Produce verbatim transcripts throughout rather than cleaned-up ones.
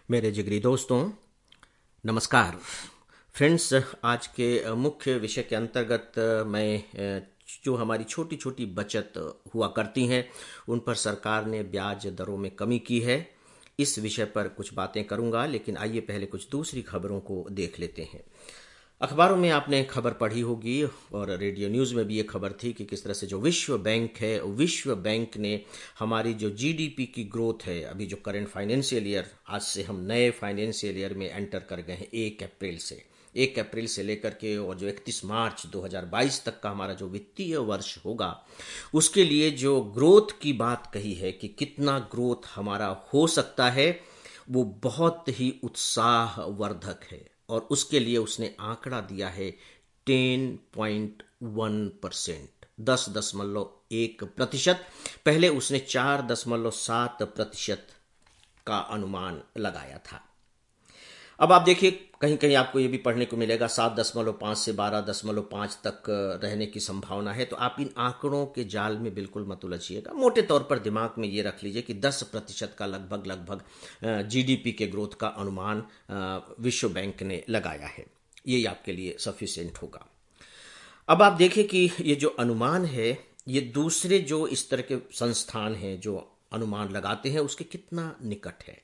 मेरे जिगरी दोस्तों, नमस्कार। फ्रेंड्स, आज के मुख्य विषय के अंतर्गत मैं जो हमारी छोटी छोटी बचत हुआ करती हैं उन पर सरकार ने ब्याज दरों में कमी की है, इस विषय पर कुछ बातें करूंगा। लेकिन आइए पहले कुछ दूसरी खबरों को देख लेते हैं। अखबारों में आपने खबर पढ़ी होगी और रेडियो न्यूज़ में भी ये खबर थी कि किस तरह से जो विश्व बैंक है, विश्व बैंक ने हमारी जो जीडीपी की ग्रोथ है, अभी जो करंट फाइनेंशियल ईयर, आज से हम नए फाइनेंशियल ईयर में एंटर कर गए हैं एक अप्रैल से एक अप्रैल से लेकर के और जो इकतीस मार्च दो हज़ार बाईस तक का हमारा जो वित्तीय वर्ष होगा, उसके लिए जो ग्रोथ की बात कही है कि कितना ग्रोथ हमारा हो सकता है, वो बहुत ही उत्साहवर्धक है। और उसके लिए उसने आंकड़ा दिया है टेन पॉइंट वन परसेंट, दस दशमलव एक प्रतिशत। पहले उसने चार दशमलव सात प्रतिशत का अनुमान लगाया था। अब आप देखिए, कहीं कहीं आपको ये भी पढ़ने को मिलेगा सात दशमलव पाँच से बारह दशमलव पाँच तक रहने की संभावना है। तो आप इन आंकड़ों के जाल में बिल्कुल मत उलझिएगा। मोटे तौर पर दिमाग में ये रख लीजिए कि दस प्रतिशत का लगभग लगभग जीडीपी के ग्रोथ का अनुमान विश्व बैंक ने लगाया है। ये आपके लिए सफिशिएंट होगा। अब आप देखिए कि ये जो अनुमान है, ये दूसरे जो इस तरह के संस्थान हैं जो अनुमान लगाते हैं उसके कितना निकट है।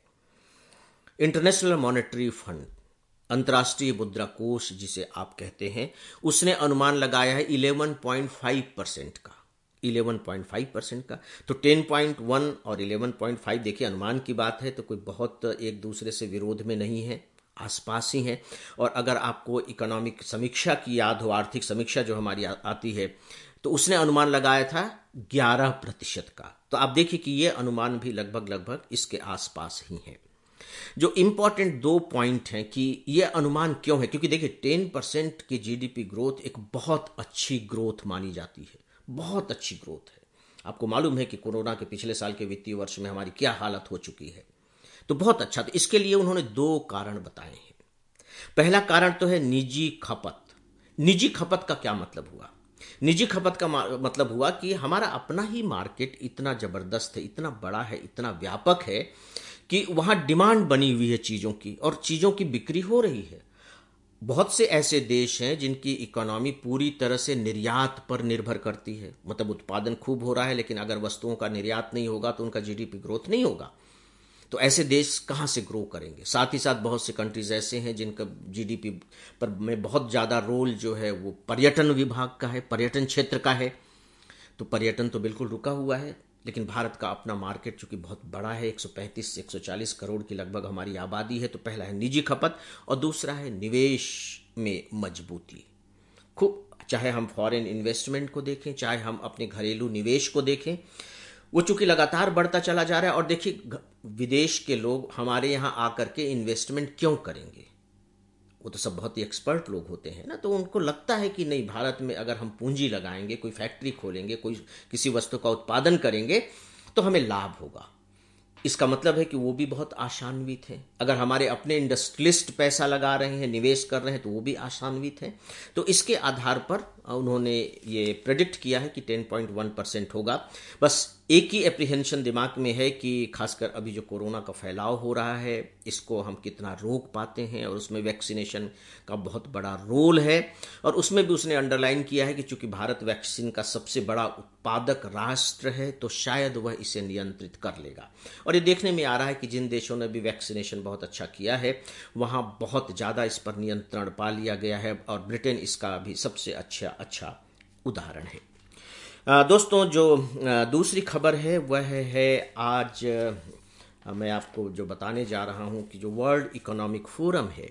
इंटरनेशनल मॉनेटरी फंड, अंतर्राष्ट्रीय मुद्रा कोष जिसे आप कहते हैं, उसने अनुमान लगाया है ग्यारह पॉइंट पाँच परसेंट का ग्यारह पॉइंट पाँच परसेंट का। तो दस पॉइंट एक और ग्यारह पॉइंट पाँच, देखिए अनुमान की बात है तो कोई बहुत एक दूसरे से विरोध में नहीं है, आसपास ही हैं। और अगर आपको इकोनॉमिक समीक्षा की याद हो, आर्थिक समीक्षा जो हमारी आ, आती है, तो उसने अनुमान लगाया था ग्यारह प्रतिशत का। तो आप देखिए कि ये अनुमान भी लगभग लगभग इसके आसपास ही है। जो इंपॉर्टेंट दो पॉइंट हैं कि ये अनुमान क्यों है, क्योंकि देखिए टेन परसेंट की जीडीपी ग्रोथ एक बहुत अच्छी ग्रोथ मानी जाती है, बहुत अच्छी ग्रोथ है। आपको मालूम है कि कोरोना के पिछले साल के वित्तीय वर्ष में हमारी क्या हालत हो चुकी है, तो बहुत अच्छा। तो इसके लिए उन्होंने दो कारण बताए हैं। पहला कारण तो है निजी खपत। निजी खपत का क्या मतलब हुआ? निजी खपत का मतलब हुआ कि हमारा अपना ही मार्केट इतना जबरदस्त है, इतना बड़ा है, इतना व्यापक है कि वहां डिमांड बनी हुई है चीजों की और चीजों की बिक्री हो रही है। बहुत से ऐसे देश हैं जिनकी इकोनॉमी पूरी तरह से निर्यात पर निर्भर करती है, मतलब उत्पादन खूब हो रहा है लेकिन अगर वस्तुओं का निर्यात नहीं होगा तो उनका जीडीपी ग्रोथ नहीं होगा। तो ऐसे देश कहां से ग्रो करेंगे? साथ ही साथ बहुत से कंट्रीज ऐसे हैं जिनका जीडीपी पर में बहुत ज्यादा रोल जो है वो पर्यटन विभाग का है, पर्यटन क्षेत्र का है। तो पर्यटन तो बिल्कुल रुका हुआ है। लेकिन भारत का अपना मार्केट चूंकि बहुत बड़ा है, एक सौ पैंतीस से एक सौ चालीस करोड़ की लगभग हमारी आबादी है। तो पहला है निजी खपत और दूसरा है निवेश में मजबूती। खूब, चाहे हम फॉरेन इन्वेस्टमेंट को देखें, चाहे हम अपने घरेलू निवेश को देखें, वो चूंकि लगातार बढ़ता चला जा रहा है। और देखिए, विदेश के लोग हमारे यहाँ आकर के इन्वेस्टमेंट क्यों करेंगे? वो तो सब बहुत ही एक्सपर्ट लोग होते हैं ना, तो उनको लगता है कि नहीं, भारत में अगर हम पूंजी लगाएंगे, कोई फैक्ट्री खोलेंगे, कोई किसी वस्तु का उत्पादन करेंगे तो हमें लाभ होगा। इसका मतलब है कि वो भी बहुत आशान्वित हैं। अगर हमारे अपने इंडस्ट्रियलिस्ट पैसा लगा रहे हैं, निवेश कर रहे हैं, तो वो भी आशान्वित हैं। तो इसके आधार पर उन्होंने ये प्रेडिक्ट किया है कि टेन पॉइंट वन परसेंट होगा। बस एक ही एप्रीहेंशन दिमाग में है कि खासकर अभी जो कोरोना का फैलाव हो रहा है, इसको हम कितना रोक पाते हैं, और उसमें वैक्सीनेशन का बहुत बड़ा रोल है। और उसमें भी उसने अंडरलाइन किया है कि चूंकि भारत वैक्सीन का सबसे बड़ा उत्पादक राष्ट्र है, तो शायद वह इसे नियंत्रित कर लेगा। और ये देखने में आ रहा है कि जिन देशों ने भी वैक्सीनेशन बहुत अच्छा किया है, वहाँ बहुत ज़्यादा इस पर नियंत्रण पा लिया गया है, और ब्रिटेन इसका भी सबसे अच्छा अच्छा उदाहरण है। दोस्तों, जो दूसरी खबर है वह है आज मैं आपको जो बताने जा रहा हूं कि जो वर्ल्ड इकोनॉमिक फोरम है,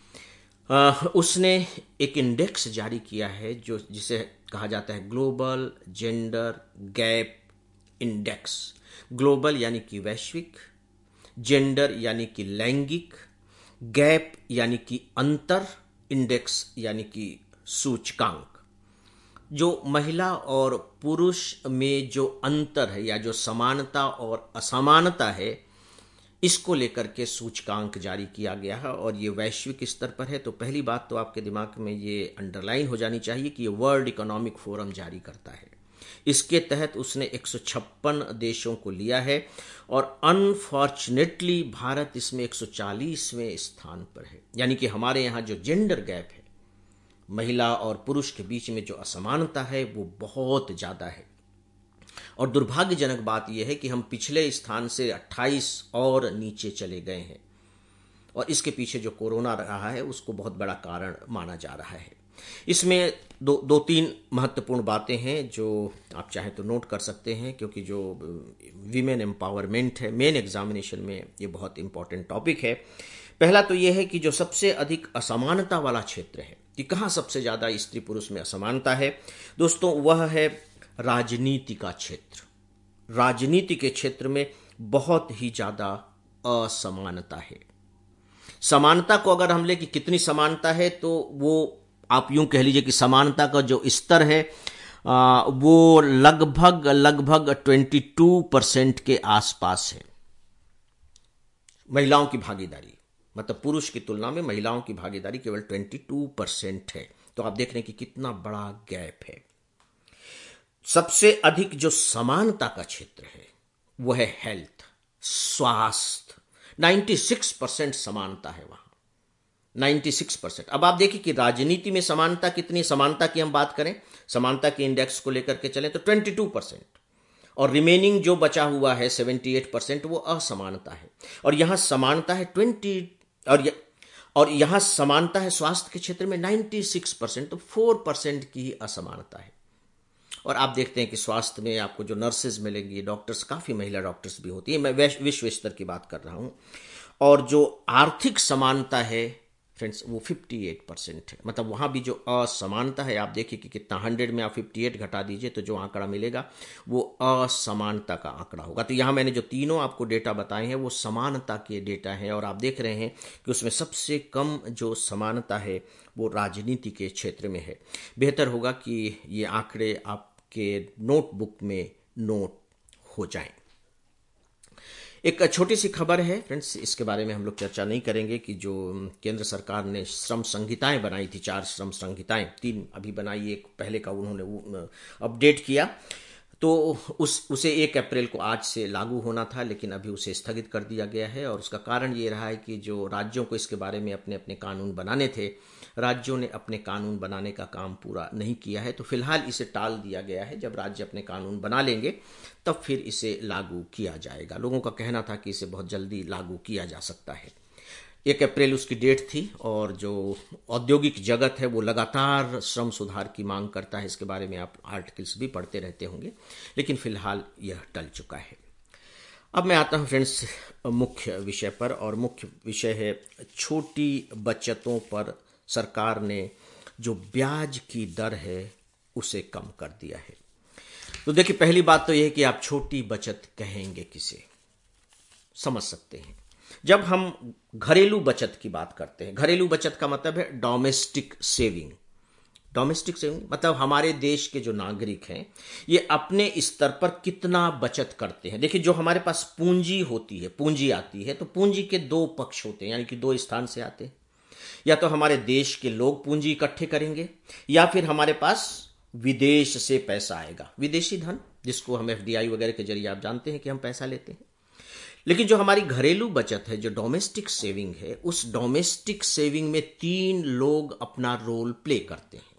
उसने एक इंडेक्स जारी किया है जो जिसे कहा जाता है global gender gap index. Global यानी कि वैश्विक, जेंडर यानी कि लैंगिक, गैप यानी कि अंतर, इंडेक्स यानी कि सूचकांक। जो महिला और पुरुष में जो अंतर है या जो समानता और असमानता है, इसको लेकर के सूचकांक जारी किया गया है और ये वैश्विक स्तर पर है। तो पहली बात तो आपके दिमाग में ये अंडरलाइन हो जानी चाहिए कि ये वर्ल्ड इकोनॉमिक फोरम जारी करता है। इसके तहत उसने एक सौ छप्पन देशों को लिया है और अनफॉर्चुनेटली भारत इसमें एक सौ चालीसवें स्थान पर है। यानी कि हमारे यहाँ जो जेंडर गैप है, महिला और पुरुष के बीच में जो असमानता है वो बहुत ज़्यादा है। और दुर्भाग्यजनक बात यह है कि हम पिछले स्थान से अट्ठाईस और नीचे चले गए हैं और इसके पीछे जो कोरोना रहा है उसको बहुत बड़ा कारण माना जा रहा है। इसमें दो दो तीन महत्वपूर्ण बातें हैं जो आप चाहें तो नोट कर सकते हैं, क्योंकि जो वीमेन एम्पावरमेंट है मेन एग्जामिनेशन में ये बहुत इंपॉर्टेंट टॉपिक है। पहला तो ये है कि जो सबसे अधिक असमानता वाला क्षेत्र है कि कहाँ सबसे ज़्यादा स्त्री पुरुष में असमानता है दोस्तों, वह है राजनीति का क्षेत्र। राजनीति के क्षेत्र में बहुत ही ज़्यादा असमानता है। समानता को अगर हम ले कि कितनी समानता है, तो वो आप यूं कह लीजिए कि समानता का जो स्तर है आ, वो लगभग लगभग बाईस परसेंट के आसपास है। महिलाओं की भागीदारी, मतलब पुरुष की तुलना में महिलाओं की भागीदारी केवल बाईस परसेंट है। तो आप देख रहे हैं कि कितना बड़ा गैप है। सबसे अधिक जो समानता का क्षेत्र है वो है हेल्थ, स्वास्थ्य। छियानवे परसेंट समानता है वहां, छियानवे परसेंट। अब आप देखिए कि राजनीति में समानता कितनी, समानता की हम बात करें, समानता के इंडेक्स को लेकर के चलें तो बाईस परसेंट, और रिमेनिंग जो बचा हुआ है अठहत्तर परसेंट वो असमानता है। और यहां समानता है बीस और य, और यहां समानता है स्वास्थ्य के क्षेत्र में छियानवे परसेंट, तो चार परसेंट की ही असमानता है। और आप देखते हैं कि स्वास्थ्य में आपको जो नर्सेज मिलेंगी, डॉक्टर्स, काफ़ी महिला डॉक्टर्स भी होती है, मैं विश्व स्तर की बात कर रहा हूँ। और जो आर्थिक समानता है फ्रेंड्स वो अट्ठावन परसेंट है। मतलब वहाँ भी जो असमानता है, आप देखिए कि कितना, हंड्रेड में आप अट्ठावन घटा दीजिए तो जो आंकड़ा मिलेगा वो असमानता का आंकड़ा होगा। तो यहाँ मैंने जो तीनों आपको डेटा बताए हैं वो समानता के डेटा हैं, और आप देख रहे हैं कि उसमें सबसे कम जो समानता है वो राजनीति के क्षेत्र में है। बेहतर होगा कि ये आंकड़े आपके नोटबुक में नोट हो जाएं। एक छोटी सी खबर है फ्रेंड्स, इसके बारे में हम लोग चर्चा नहीं करेंगे, कि जो केंद्र सरकार ने श्रम संहिताएं बनाई थी, चार श्रम संहिताएं, तीन अभी बनाई, एक पहले का उन्होंने अपडेट किया, तो उस उसे एक अप्रैल को आज से लागू होना था, लेकिन अभी उसे स्थगित कर दिया गया है। और उसका कारण ये रहा है कि जो राज्यों को इसके बारे में अपने अपने कानून बनाने थे, राज्यों ने अपने कानून बनाने का काम पूरा नहीं किया है, तो फिलहाल इसे टाल दिया गया है। जब राज्य अपने कानून बना लेंगे तब फिर इसे लागू किया जाएगा। लोगों का कहना था कि इसे बहुत जल्दी लागू किया जा सकता है। एक अप्रैल उसकी डेट थी, और जो औद्योगिक जगत है वो लगातार श्रम सुधार की मांग करता है। इसके बारे में आप आर्टिकल्स भी पढ़ते रहते होंगे, लेकिन फिलहाल यह टल चुका है। अब मैं आता हूं फ्रेंड्स मुख्य विषय पर, और मुख्य विषय है छोटी बचतों पर सरकार ने जो ब्याज की दर है उसे कम कर दिया है। तो देखिए, पहली बात तो यह है कि आप छोटी बचत कहेंगे किसे, समझ सकते हैं। जब हम घरेलू बचत की बात करते हैं, घरेलू बचत का मतलब है डोमेस्टिक सेविंग। डोमेस्टिक सेविंग मतलब हमारे देश के जो नागरिक हैं ये अपने स्तर पर कितना बचत करते हैं। देखिए, जो हमारे पास पूंजी होती है, पूंजी आती है, तो पूंजी के दो पक्ष होते हैं, यानी कि दो स्थान से आते हैं। या तो हमारे देश के लोग पूंजी इकट्ठे करेंगे, या फिर हमारे पास विदेश से पैसा आएगा, विदेशी धन, जिसको हम एफडीआई वगैरह के जरिए आप जानते हैं कि हम पैसा लेते हैं। लेकिन जो हमारी घरेलू बचत है, जो डोमेस्टिक सेविंग है, उस डोमेस्टिक सेविंग में तीन लोग अपना रोल प्ले करते हैं।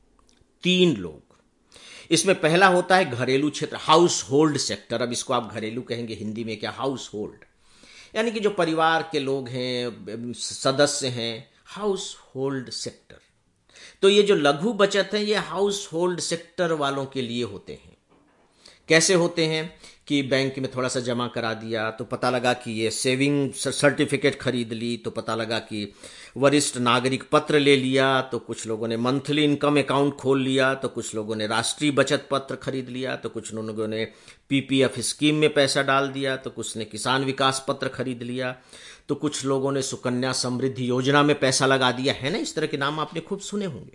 तीन लोग इसमें, पहला होता है घरेलू क्षेत्र, हाउस होल्ड सेक्टर। अब इसको आप घरेलू कहेंगे, हिंदी में क्या, हाउस होल्ड, यानी कि जो परिवार के लोग हैं, सदस्य हैं, हाउस होल्ड सेक्टर। तो ये जो लघु बचत है ये हाउस होल्ड सेक्टर वालों के लिए होते हैं। कैसे होते हैं कि बैंक में थोड़ा सा जमा करा दिया तो पता लगा कि ये सेविंग सर्टिफिकेट खरीद ली, तो पता लगा कि वरिष्ठ नागरिक पत्र ले लिया, तो कुछ लोगों ने मंथली इनकम अकाउंट खोल लिया, तो कुछ लोगों ने राष्ट्रीय बचत पत्र खरीद लिया, तो कुछ लोगों ने पीपीएफ स्कीम में पैसा डाल दिया, तो कुछ ने किसान विकास पत्र खरीद लिया, तो कुछ लोगों ने सुकन्या समृद्धि योजना में पैसा लगा दिया, है ना। इस तरह के नाम आपने खूब सुने होंगे।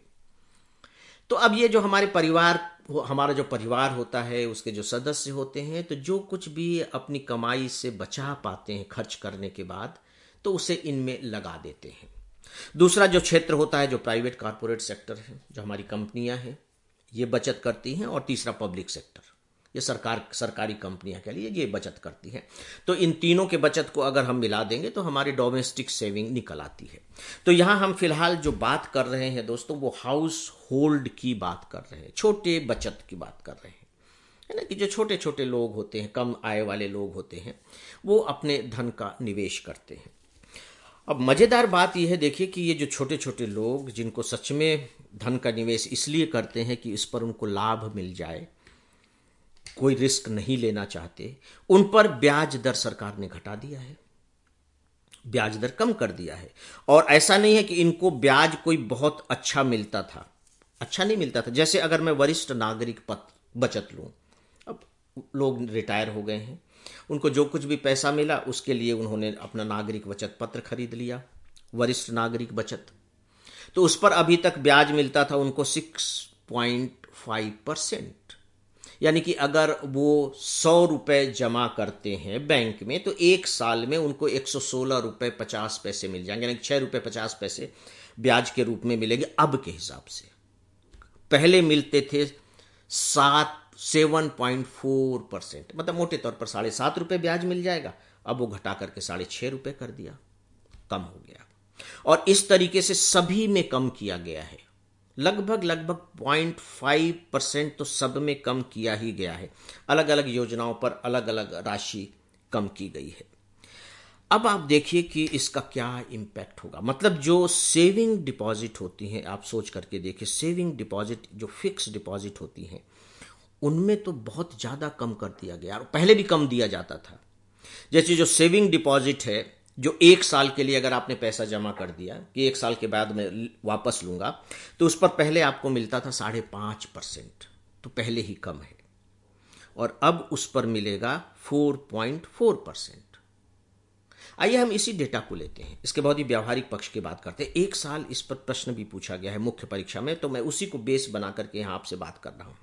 तो अब ये जो हमारे परिवार, हमारा जो परिवार होता है, उसके जो सदस्य होते हैं, तो जो कुछ भी अपनी कमाई से बचा पाते हैं खर्च करने के बाद, तो उसे इनमें लगा देते हैं। दूसरा जो क्षेत्र होता है, जो प्राइवेट कॉर्पोरेट सेक्टर है, जो हमारी कंपनियां हैं, ये बचत करती हैं, और तीसरा पब्लिक सेक्टर, ये सरकार सरकारी कंपनियां कह लीजिए, ये बचत करती हैं। तो इन तीनों के बचत को अगर हम मिला देंगे तो हमारी डोमेस्टिक सेविंग निकल आती है। तो यहाँ हम फिलहाल जो बात कर रहे हैं दोस्तों, वो हाउस होल्ड की बात कर रहे हैं, छोटे बचत की बात कर रहे हैं, है ना, कि जो छोटे छोटे लोग होते हैं, कम आय वाले लोग होते हैं, वो अपने धन का निवेश करते हैं। अब मज़ेदार बात यह है, देखिए कि ये जो छोटे छोटे लोग जिनको सच में धन का निवेश इसलिए करते हैं कि इस पर उनको लाभ मिल जाए, कोई रिस्क नहीं लेना चाहते, उन पर ब्याज दर सरकार ने घटा दिया है, ब्याज दर कम कर दिया है। और ऐसा नहीं है कि इनको ब्याज कोई बहुत अच्छा मिलता था, अच्छा नहीं मिलता था। जैसे अगर मैं वरिष्ठ नागरिक पत, बचत लूँ, अब लोग रिटायर हो गए हैं, उनको जो कुछ भी पैसा मिला उसके लिए उन्होंने अपना नागरिक बचत पत्र खरीद लिया, वरिष्ठ नागरिक बचत, तो उस पर अभी तक ब्याज मिलता था उनको सिक्स पॉइंट फाइव परसेंट। यानी कि अगर वो सौ रुपये जमा करते हैं बैंक में, तो एक साल में उनको एक सौ सोलह रुपये पचास पैसे मिल जाएंगे, यानी छः रुपये पचास पैसे ब्याज के रूप में मिलेंगे अब के हिसाब से। पहले मिलते थे सात सेवन पॉइंट फोर परसेंट, मतलब मोटे तौर पर साढ़े सात रुपये ब्याज मिल जाएगा, अब वो घटा करके साढ़े छः रुपये कर दिया, कम हो गया। और इस तरीके से सभी में कम किया गया है, लगभग लगभग पॉइंट फाइव परसेंट तो सब में कम किया ही गया है। अलग अलग योजनाओं पर अलग अलग राशि कम की गई है। अब आप देखिए कि इसका क्या इम्पैक्ट होगा। मतलब जो सेविंग डिपॉजिट होती हैं, आप सोच करके देखिए, सेविंग डिपॉजिट जो फिक्स डिपॉजिट होती हैं, उनमें तो बहुत ज़्यादा कम कर दिया गया, और पहले भी कम दिया जाता था। जैसे जो सेविंग डिपॉजिट है, जो एक साल के लिए अगर आपने पैसा जमा कर दिया कि एक साल के बाद मैं वापस लूंगा, तो उस पर पहले आपको मिलता था साढ़े पाँच परसेंट, तो पहले ही कम है, और अब उस पर मिलेगा फोर पॉइंट फोर परसेंट। आइए हम इसी डेटा को लेते हैं, इसके बहुत ही व्यावहारिक पक्ष की बात करते हैं। एक साल इस पर प्रश्न भी पूछा गया है मुख्य परीक्षा में, तो मैं उसी को बेस बना करके यहाँ आपसे बात कर रहा हूँ।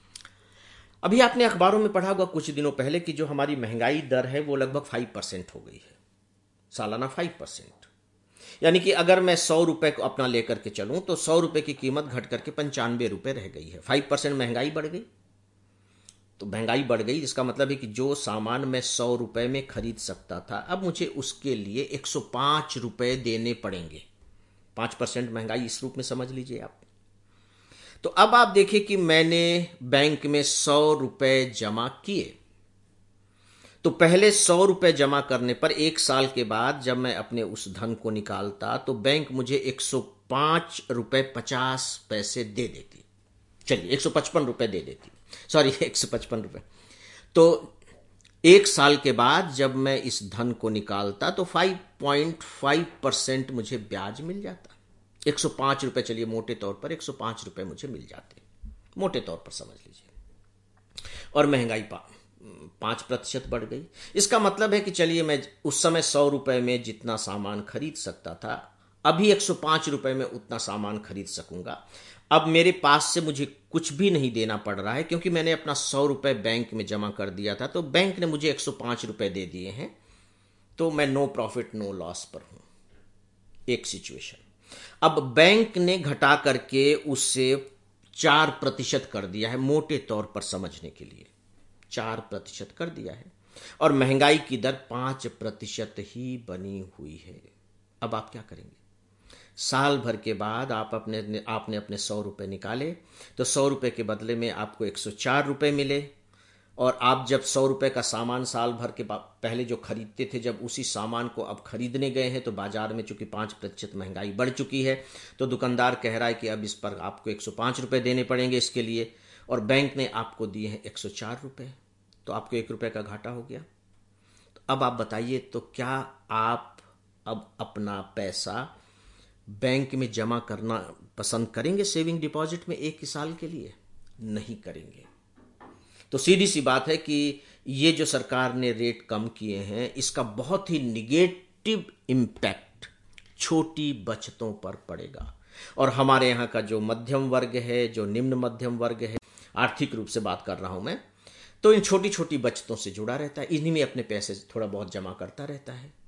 अभी आपने अखबारों में पढ़ा होगा कुछ दिनों पहले कि जो हमारी महंगाई दर है वो लगभग फाइव परसेंट हो गई है, सालाना फाइव परसेंट। यानी कि अगर मैं सौ रुपए को अपना लेकर के चलूं तो सौ रुपए की कीमत घट करके पंचानवे रुपए रह गई है। फाइव परसेंट महंगाई बढ़ गई, तो महंगाई बढ़ गई, इसका मतलब है कि जो सामान मैं सौ रुपए में खरीद सकता था, अब मुझे उसके लिए एक सौ पाँच रुपए देने पड़ेंगे। पाँच परसेंट महंगाई इस रूप में समझ लीजिए आप। तो अब आप देखिए कि मैंने बैंक में सौ रुपए जमा किए, तो पहले सौ रुपए जमा करने पर एक साल के बाद जब मैं अपने उस धन को निकालता तो बैंक मुझे एक सौ पाँच रुपए पचास पैसे दे देती, चलिए एक सौ पचपन रुपए दे देती, सॉरी एक सौ पचपन रुपए। तो एक साल के बाद जब मैं इस धन को निकालता तो फाइव पॉइंट फाइव परसेंट मुझे ब्याज मिल जाता। एक सौ पाँच रुपए, चलिए मोटे तौर पर एक सौ पाँच रुपए मुझे मिल जाते, मोटे तौर पर समझ लीजिए। और महंगाई पा पाँच प्रतिशत बढ़ गई। इसका मतलब है कि चलिए मैं उस समय सौ रुपए में जितना सामान खरीद सकता था, अभी एक सौ पाँच रुपए में उतना सामान खरीद सकूंगा। अब मेरे पास से मुझे कुछ भी नहीं देना पड़ रहा है, क्योंकि मैंने अपना सौ रुपए बैंक में जमा कर दिया था, तो बैंक ने मुझे एक सौ पाँच रुपए दे दिए हैं, तो मैं नो प्रॉफिट नो लॉस पर हूं। एक सिचुएशन। अब बैंक ने घटा करके उससे चार प्रतिशत कर दिया है, मोटे तौर पर समझने के लिए चार प्रतिशत कर दिया है, और महंगाई की दर पांच प्रतिशत ही बनी हुई है। अब आप क्या करेंगे? साल भर के बाद आप अपने आपने अपने सौ रुपये निकाले, तो सौ रुपये के बदले में आपको एक सौ चार रुपये मिले, और आप जब सौ रुपये का सामान साल भर के पहले जो खरीदते थे, जब उसी सामान को अब खरीदने गए हैं तो बाजार में चूंकि पाँच प्रतिशत महंगाई बढ़ चुकी है, तो दुकानदार कह रहा है कि अब इस पर आपको एक सौ पाँच रुपये देने पड़ेंगे इसके लिए, और बैंक ने आपको दिए हैं एक सौ चार रुपये, तो आपको एक रुपये का घाटा हो गया। तो अब आप बताइए, तो क्या आप अब अपना पैसा बैंक में जमा करना पसंद करेंगे सेविंग डिपॉजिट में एक ही साल के लिए? नहीं करेंगे। तो सीधी सी बात है कि ये जो सरकार ने रेट कम किए हैं, इसका बहुत ही निगेटिव इम्पैक्ट छोटी बचतों पर पड़ेगा। और हमारे यहाँ का जो मध्यम वर्ग है, जो निम्न मध्यम वर्ग है, आर्थिक रूप से बात कर रहा हूँ मैं, तो इन छोटी छोटी बचतों से जुड़ा रहता है, इन्हीं में अपने पैसे थोड़ा बहुत जमा करता रहता है।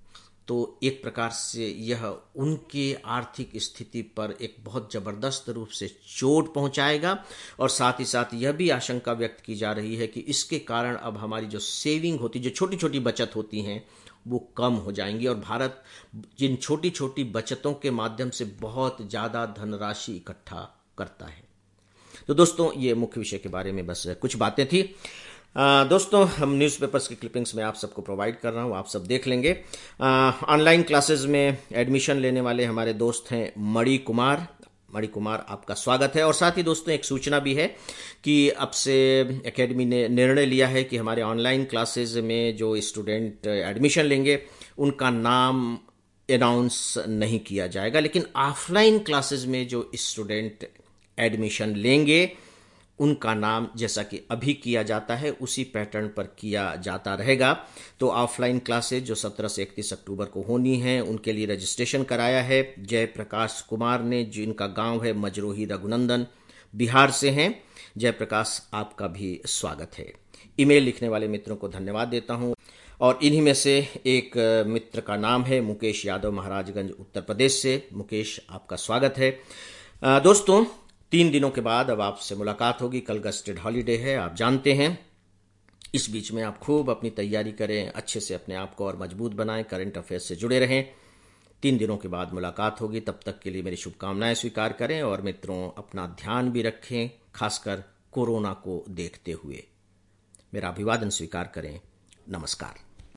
तो एक प्रकार से यह उनके आर्थिक स्थिति पर एक बहुत ज़बरदस्त रूप से चोट पहुंचाएगा। और साथ ही साथ यह भी आशंका व्यक्त की जा रही है कि इसके कारण अब हमारी जो सेविंग होती, जो छोटी छोटी बचत होती हैं, वो कम हो जाएंगी। और भारत जिन छोटी छोटी बचतों के माध्यम से बहुत ज़्यादा धनराशि इकट्ठा करता है। तो दोस्तों, ये मुख्य विषय के बारे में बस कुछ बातें थी। आ, दोस्तों, हम न्यूज़पेपर्स की क्लिपिंग्स में आप सबको प्रोवाइड कर रहा हूँ, आप सब देख लेंगे। ऑनलाइन क्लासेस में एडमिशन लेने वाले हमारे दोस्त हैं मणि कुमार। मणि कुमार, आपका स्वागत है। और साथ ही दोस्तों, एक सूचना भी है कि अब से एकेडमी ने निर्णय लिया है कि हमारे ऑनलाइन क्लासेस में जो स्टूडेंट एडमिशन लेंगे उनका नाम अनाउंस नहीं किया जाएगा, लेकिन ऑफलाइन क्लासेस में जो स्टूडेंट एडमिशन लेंगे उनका नाम जैसा कि अभी किया जाता है उसी पैटर्न पर किया जाता रहेगा। तो ऑफलाइन क्लासेज जो सत्रह से इकतीस अक्टूबर को होनी है, उनके लिए रजिस्ट्रेशन कराया है जयप्रकाश कुमार ने, जिनका गांव है मजरोही, रघुनंदन, बिहार से हैं। जयप्रकाश, आपका भी स्वागत है। ईमेल लिखने वाले मित्रों को धन्यवाद देता हूं। और इन्हीं में से एक मित्र का नाम है मुकेश यादव, महाराजगंज, उत्तर प्रदेश से। मुकेश, आपका स्वागत है। दोस्तों, तीन दिनों के बाद अब आपसे मुलाकात होगी। कल गस्टेड हॉलीडे है, आप जानते हैं। इस बीच में आप खूब अपनी तैयारी करें, अच्छे से अपने आप को और मजबूत बनाएं, करंट अफेयर्स से जुड़े रहें। तीन दिनों के बाद मुलाकात होगी, तब तक के लिए मेरी शुभकामनाएं स्वीकार करें। और मित्रों, अपना ध्यान भी रखें, खासकर कोरोना को देखते हुए। मेरा अभिवादन स्वीकार करें। नमस्कार।